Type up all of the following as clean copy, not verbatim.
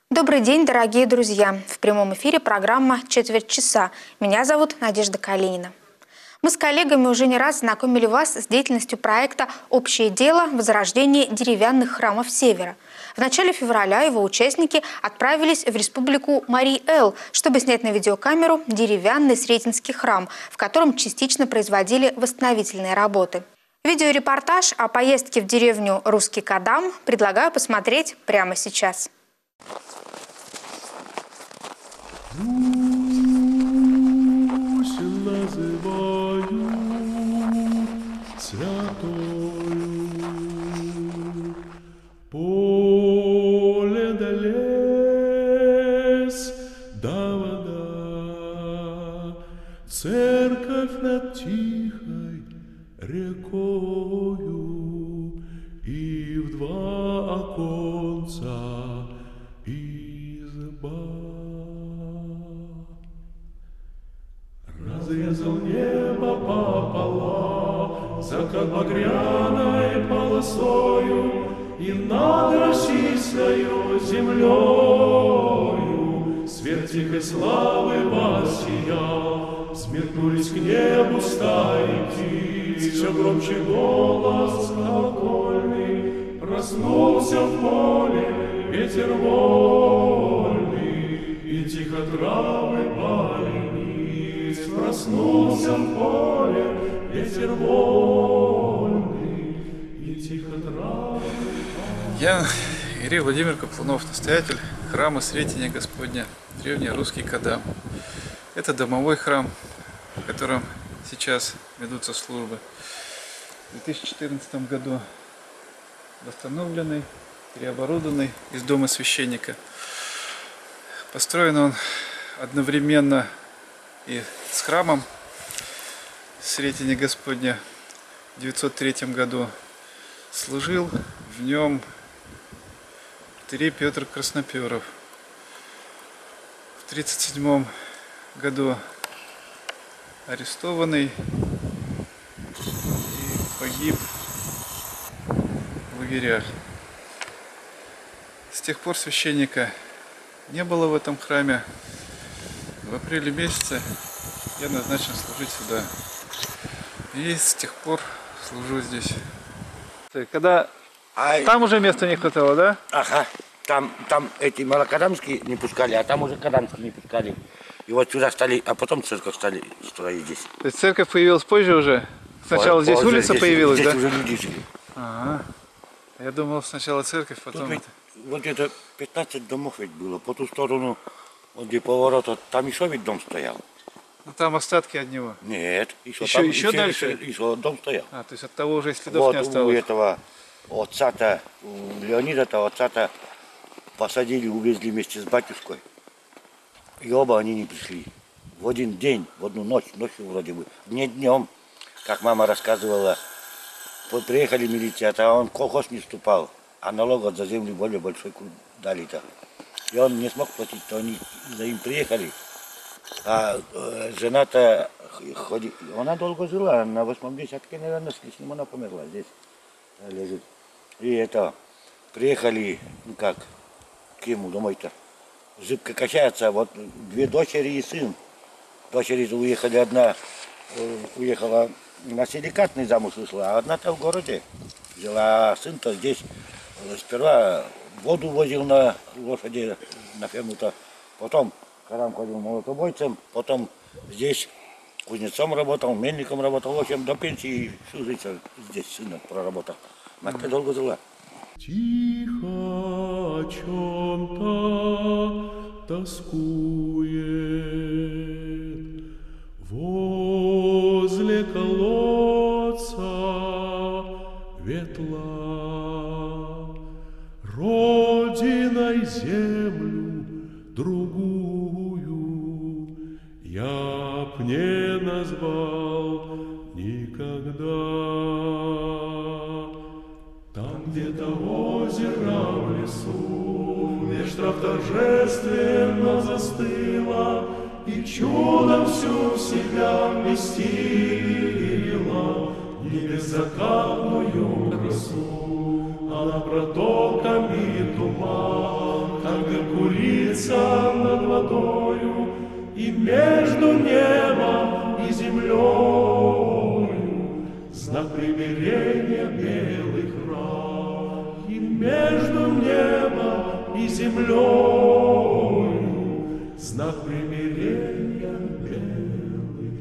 Добрый день, дорогие друзья! В прямом эфире программа «Четверть часа». Меня зовут Надежда Калинина. Мы с коллегами уже не раз знакомили вас с деятельностью проекта «Общее дело. Возрождение деревянных храмов Севера». В начале февраля его участники отправились в республику Марий-Эл, чтобы снять на видеокамеру деревянный Сретенский храм, в котором частично производили восстановительные работы. Видеорепортаж о поездке в деревню Русский Кадам предлагаю посмотреть прямо сейчас. Русь называю святою, поле да лес да вода, церковь над тихой рекою, и в два оконца изба. Разрезал небо пополам, закат багряной полосою, и над российскою землею свет тихой славы воссиял. Сметнулись к небу стаи птиц, все громче голос колокольный, проснулся в поле ветер вольный, и тихо травы пали. Проснулся в поле ветер вольный, и тихо травы. Я Ирий Владимир Каплунов, настоятель храма Сретения Господня, деревня Русский Кадам. Это домовой храм, в котором сейчас ведутся службы. В 2014 году восстановленный, переоборудованный из дома священника. Построен он одновременно и с храмом Сретения Господня в 903 году. Служил в нем Терей Петр Красноперов. В 1937 году арестованный и погиб в лагерях. С тех пор священника не было в этом храме. В апреле месяце я назначен служить сюда. И с тех пор служу здесь. Когда там уже места не хватало, да? Ага. Там эти малокадамские не пускали, а там уже кадамские не пускали. И вот сюда стали, а потом церковь стали строить здесь. То есть церковь появилась позже уже? Сначала здесь улица появилась, здесь да? Уже люди жили. Ага. Я думал сначала церковь, потом... Вот это 15 домов ведь было. По ту сторону, вот где поворота, там еще ведь дом стоял. Ну там остатки от него. Нет, Еще дальше? Еще дом стоял. А, то есть от того уже следов Вот не осталось. у этого отца-то, у Леонида-то отца-то посадили, увезли вместе с батюшкой. И оба они не пришли. В один день, в одну ночь, ночью вроде бы, не днем, как мама рассказывала, приехали милиция, а он в колхоз не вступал, а налог за землю более большой дали-то. И он не смог платить, то они за ним приехали. А жена-то, она долго жила, на 8-м десятке, наверное, с лишним она померла, здесь лежит. И это, приехали, ну как, к ему домой-то. Зыбка качается, вот две дочери и сын. Дочери уехали, одна уехала на силикатный замуж вышла, а одна-то в городе жила, а сын-то здесь сперва воду возил на лошади на ферму-то, потом Карам ходил молотобойцем, потом здесь кузнецом работал, мельником работал, в общем, до пенсии всю жизнь здесь сына проработал. Мать долго жила. Тихо о чем-то тоскует возле колодца ветла, родиной землю другую я б не назвал никогда. Там где-то озеро в лесу, меж трав торжественно застыла, и чудом всю в себя вместила небеззакатную красу. Она протоками туман, как как дым курица над водою, и между небом и землею знак примирения белый храм, и между небом и землею знак примирения белый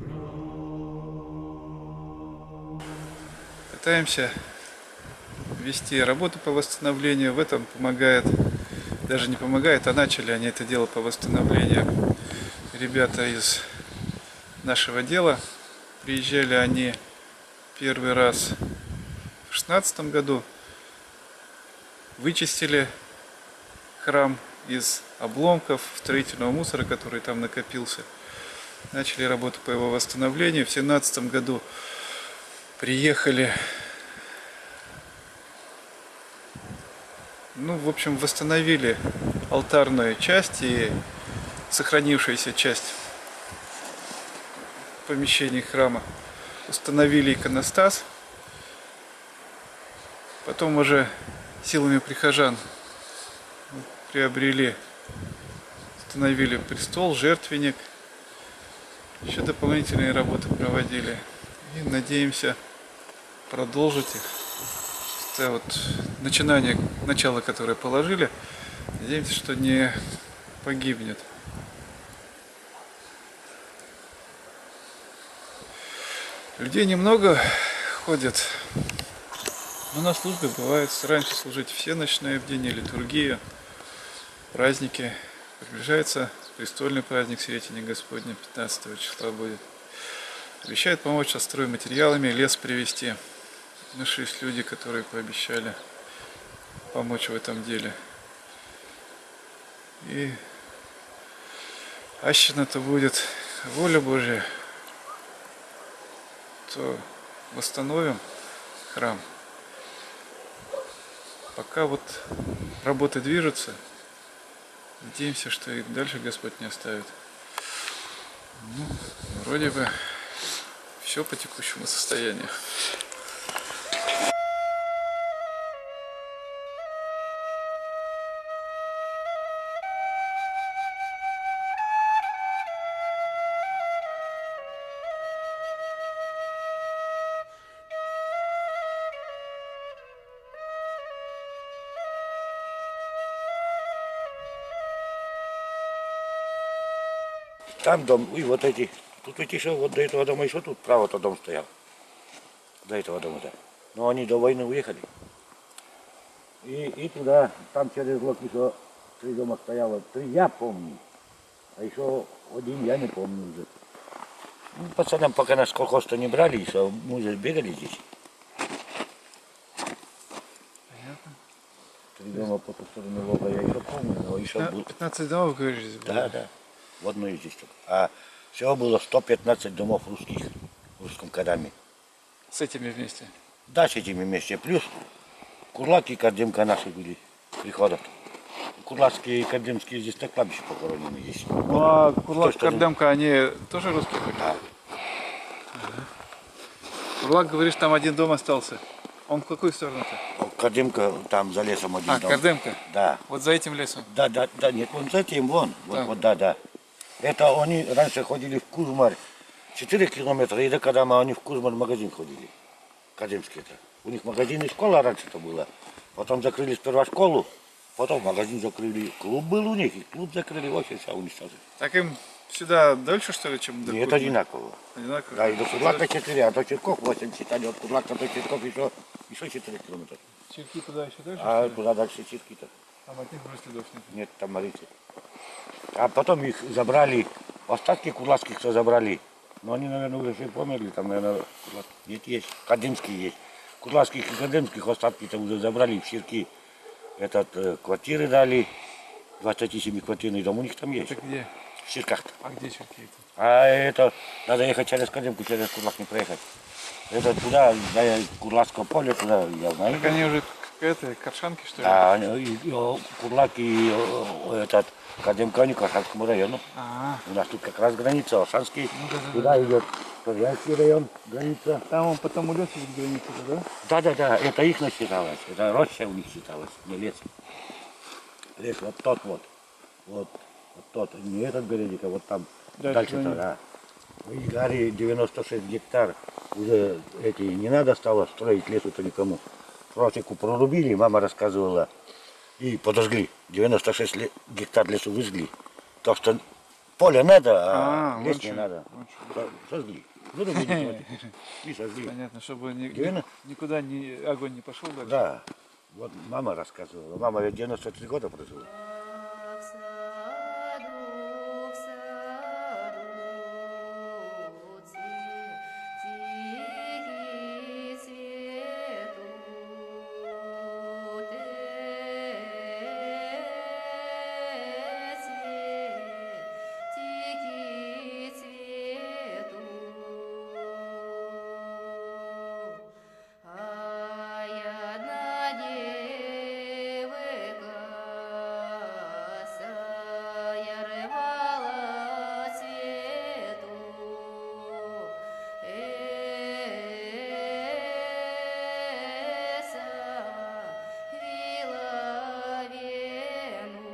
храм. Пытаемся вести работу по восстановлению. В этом помогает, даже не помогает, а начали они это дело по восстановлению. Ребята из нашего дела. Приезжали они первый раз в 2016 году. Вычистили храм из обломков строительного мусора, который там накопился. Начали работу по его восстановлению. В 2017 году приехали, в общем, восстановили алтарную часть и сохранившуюся часть помещений храма. Установили иконостас. Потом уже силами прихожан приобрели, установили престол, жертвенник. Еще дополнительные работы проводили. И надеемся продолжить их. Это вот начинание, начало, которое положили. Надеемся, что не погибнет. Людей немного ходят, но на службе бывает. Стараемся служить все ночные в день, литургию, праздники. Приближается престольный праздник Сретения Господня, 15 числа будет. Обещают помочь со стройматериалами, лес привезти. Нашлись люди, которые пообещали помочь в этом деле. И ащина-то будет воля Божья, то восстановим храм. Пока вот работы движутся, надеемся, что и дальше Господь не оставит. Вроде бы все по текущему состоянию. Там дом, и вот эти. Тут ведь еще вот до этого дома еще тут право-то дом стоял. До этого дома-то. Но они до войны уехали. И туда, там через лог еще 3 дома стояло. 3 я помню. А еще 1 я не помню уже. Пацанам пока нас колхоз-то не брали, еще мы же бегали здесь. Понятно. 3 дома по ту сторону лога я еще помню, но еще был. 15 домов, говоришь, здесь было? Да. В одной здесь только. А всего было 115 домов русских в русском Кадаме. С этими вместе? Да, с этими вместе. Плюс Курлак и Кадемка наши были приходят. Курлакские и Кадемские здесь на кладбище похоронены есть. Ну а Курлак, Кардемка, они тоже русские были? Да. Курлак, говоришь, там 1 дом остался. Он в какую сторону-то? Кадемка там за лесом 1 дом. Кардемка? Да. Вот за этим лесом? Да, нет, вон за этим, вон. Там. Вот, да. Это они раньше ходили в Кузмар 4 километра, и до Кадама они в Кузмар магазин ходили. Кадемские-то. У них магазин и школа раньше-то была. Потом закрыли сперва школу, потом магазин закрыли. Клуб был у них, и клуб закрыли, вообще все уничтожили. Так им сюда дольше, что ли, чем до Нет, Кузьмы? одинаково. Одинаково? Да, и до Курлака 4, а до Черков 8 считали, от Курлака до Черков еще 4 километра. Черки туда еще дальше? А что ли? куда дальше Черки-то? Там от них уже следов нет. Нет, там молитвы. А потом их забрали, остатки курлакских все забрали. Но они, наверное, уже все померли, там, наверное, нет, есть, кадемские есть. Курлакских и кадемских остатки-то уже забрали в Черки. Квартиры дали, 27-квартирный дом у них там есть. Это где? В Черках. А где Черки это? А это, надо ехать через Кадемку, через Курлак не проехать. Это туда, до Курлакского поля, туда, я знаю. Так они уже Коршанки, что ли? Да, Курлак и Кадемка, они к Оршанскому району. У нас тут как раз граница, Оршанский, туда идет Торьянский район, граница. Там он потом улет из границы, да? Да, это их насчиталось, это роща у них считалась, не лес. лес вот тот вот. Вот тот, не этот берег, а вот там Дальше дальше-то, да. В Игаре 96 гектар. Уже эти не надо стало строить лесу-то никому. Просеку прорубили, мама рассказывала, и подожгли. 96 гектар лесу выжгли. То, что поле надо, а лес не надо. Сожгли. Вырубили и сожгли. Понятно, чтобы Девяно- никуда огонь не пошел дальше. Да, вот мама рассказывала. Мама ведь 93 года прожила. В саду тихий цветут, тихий цветут. А я одна девка, я рвала цвету, вила вену.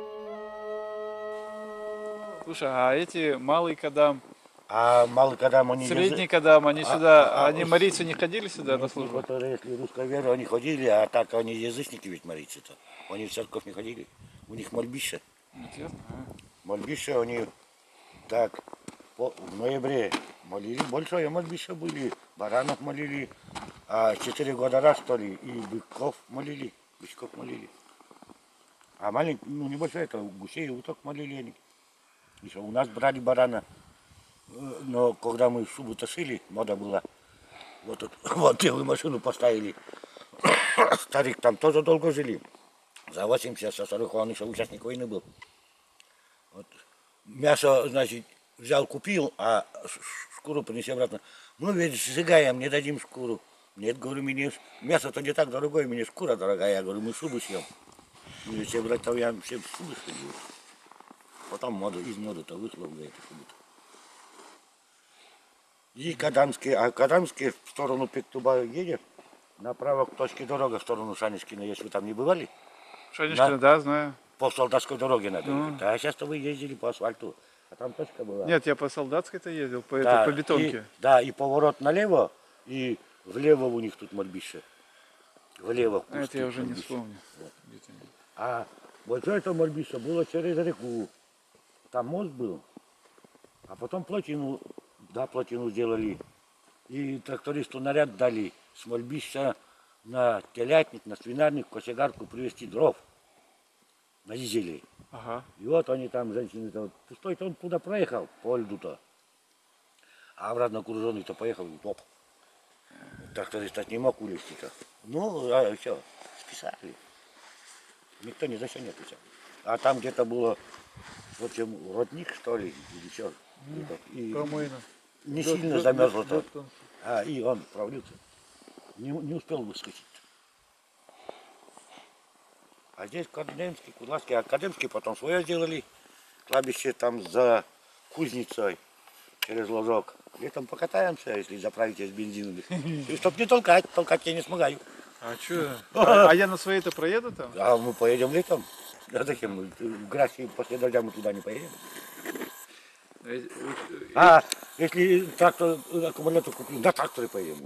Слушай, а эти малый кадам, А малый кадам они... средний кадам, они сюда, они марийцы не ходили сюда на службу? Которые, если русская вера, они ходили, а так они язычники ведь марийцы-то. Они в церковь не ходили. У них мольбище. Интересно. Мольбище они так в ноябре молили. Большое мольбище были. Баранов молили. А 4 года раз, что ли, и быков молили. Бычков молили. А маленький, ну небольшой, это гусей и уток молили они. Еще у нас брали барана. Но когда мы шубу тащили, мода была, вот тут, вот белую машину поставили. Старик там тоже долго жили. За 80, со 40 он еще участник войны был. Вот. Мясо, значит, взял, купил, а шкуру принеси обратно. Ну ведь сжигаем, не дадим шкуру. Нет, говорю, мне мясо-то не так дорогое, мне шкура дорогая. Я говорю, мы шубу съем. Ну, все братья, я все шубы съем. Потом моду, из моды-то вышло в эту шубу-то. И Кадамский, а Кадамский в сторону Пектуба едет, направо к точке дороги, в сторону Шанишкина, если вы там не бывали, Шанишкина, да, знаю. по солдатской дороге надо ехать. Да, сейчас-то вы ездили по асфальту, а там точка была. Нет, я по солдатской-то ездил, по, Да, по бетонке. И, да, и поворот налево, и влево у них тут мольбище. Влево. А это я уже не мольбище. вспомню. Вот. Где-то. А большое это мольбище было через реку. Там мост был, а потом плотину, да, плотину сделали. И трактористу наряд дали с мольбища на телятник, на свинарник, кочегарку привезти дров на дизеле. Ага. И вот они там, женщины-то, вот, пустой-то он туда проехал, по льду-то. А обратно груженный-то поехал, и топ. Тракторист не мог улезти-то. Ну, а все, списали. Никто ни за что не отвечал. А там где-то было, в общем, родник, что ли, или что. И Промойно. не сильно замерзло-то. А, и он провалился. Не успел выскочить. А здесь Кадемский, Кудловский. А Кадемский потом свое сделали. Кладбище там за кузницей через ложок. Летом покатаемся, если заправите с бензином. И чтоб не толкать я не смогаю. А что? А я на своей-то проеду там? А мы поедем летом. А зачем мы? В Грации после дождя мы туда не поедем. А если трактор, аккумулятор купил, на тракторе поедем.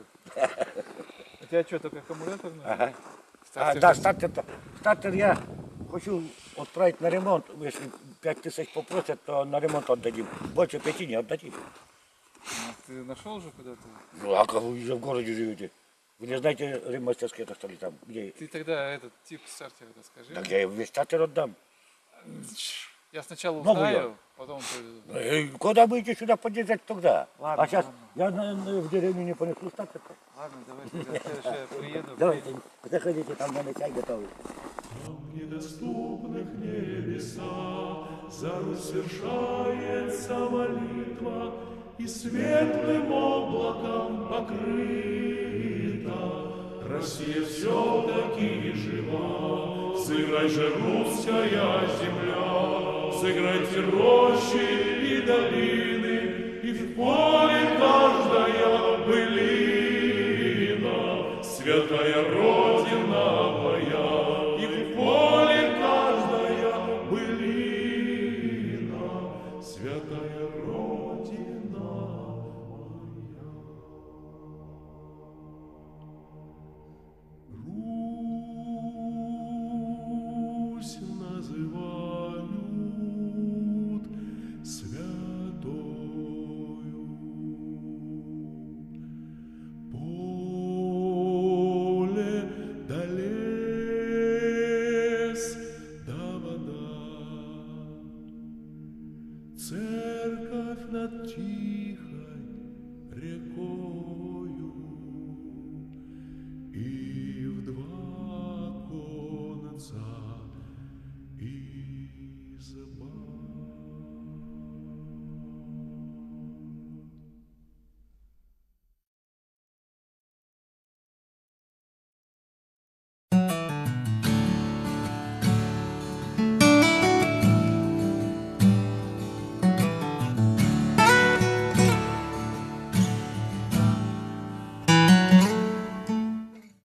У тебя что, только аккумуляторный? Ага. Стартер Да, какой? стартер я хочу отправить на ремонт. Если 5000 попросят, то на ремонт отдадим. Больше 5 не отдадим. А ты нашел уже куда-то? Ну, а как вы уже в городе живете? Вы не знаете ремастерские, это что ли там? Где? Ты тогда этот тип стартера скажи. Так я весь стартер отдам. Я сначала Новый узнаю, потом привезу. Куда будете сюда подъезжать тогда? Ладно, А сейчас ладно. я в деревню не понесу стартер. Ладно, давай тогда следующее приеду. Давайте, заходите, там надо чай готовый. В недоступных небеса за Русь свершается молитва, и светлым облаком покрыта. Россия все-таки жива, сыграй же русская земля, сыграйте рощи и долины, и в поле каждая былина, святая Родина моя, и в поле каждая церковь над тихой рекою, и в два конца избы.